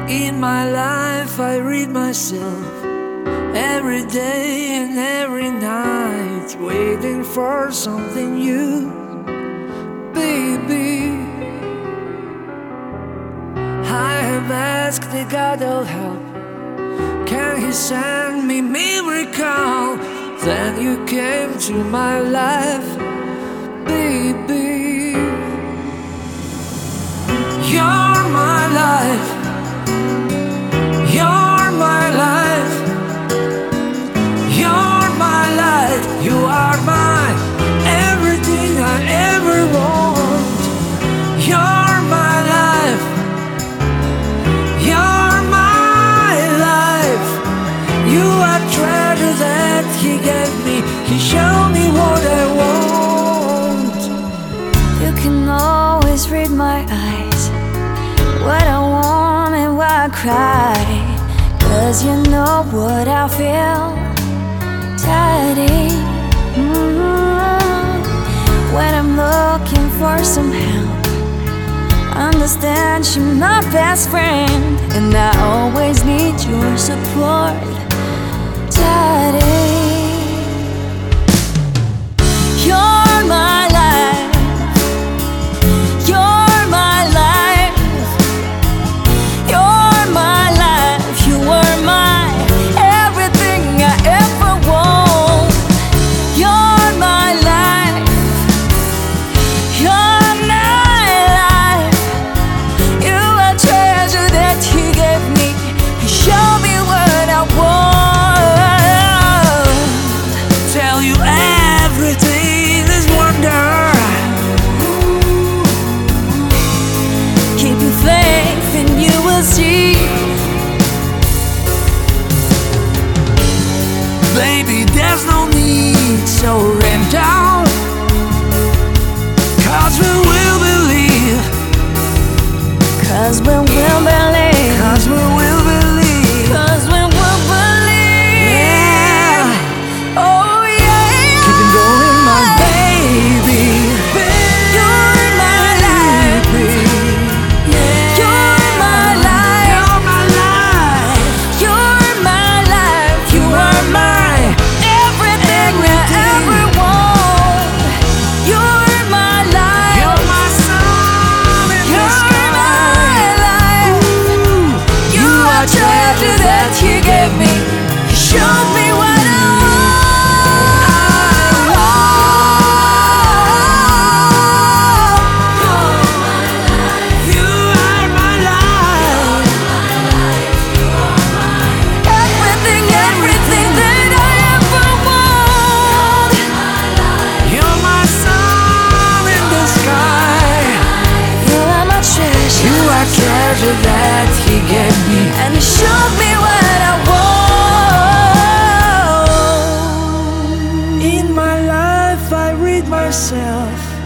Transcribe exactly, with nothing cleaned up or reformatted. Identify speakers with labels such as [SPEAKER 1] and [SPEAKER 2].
[SPEAKER 1] In my life I read myself every day and every night, waiting for something new. Baby, I have asked the God of help, can He send me miracle? Then you came to my life, baby. You're my life, you're my life, you're my life. You are my everything I ever want. You're my life, you're my life. You are treasure that He gave me. He showed me what I want.
[SPEAKER 2] You can always read my eyes, what I want and why I cry, 'cause you know what I feel, tidy. mm-hmm. When I'm looking for some help, understand you're my best friend, and I always need your support, tidy. You're my life, you're my life, you're my life. You were my everything I ever want. You're my life, you're my life. You are treasure that He gave me. He showed me what I want.
[SPEAKER 1] Tell you everything is wonder.
[SPEAKER 2] Keep your faith and you will see.
[SPEAKER 1] Baby, there's no need, so rain down, 'cause we will believe,
[SPEAKER 2] 'Cause we will believe,
[SPEAKER 1] 'cause we will believe.
[SPEAKER 2] 'Cause we will believe.
[SPEAKER 1] Yeah.
[SPEAKER 2] Oh yeah.
[SPEAKER 1] Keep it going, my baby.
[SPEAKER 2] You're my life, you're my life,
[SPEAKER 1] You're my life.
[SPEAKER 2] you're my life. You are my everything I ever want. You're my life,
[SPEAKER 1] You're my sun in the
[SPEAKER 2] you're
[SPEAKER 1] sky.
[SPEAKER 2] my life. You are treasure that He gave me. He showed me what I want.
[SPEAKER 1] You are my life.
[SPEAKER 2] Everything, everything that I ever want.
[SPEAKER 1] You're my sun in the sky.
[SPEAKER 2] You are my treasure,
[SPEAKER 1] You are treasure that He gave me.
[SPEAKER 2] and He showed me what I want.
[SPEAKER 1] In my life I read myself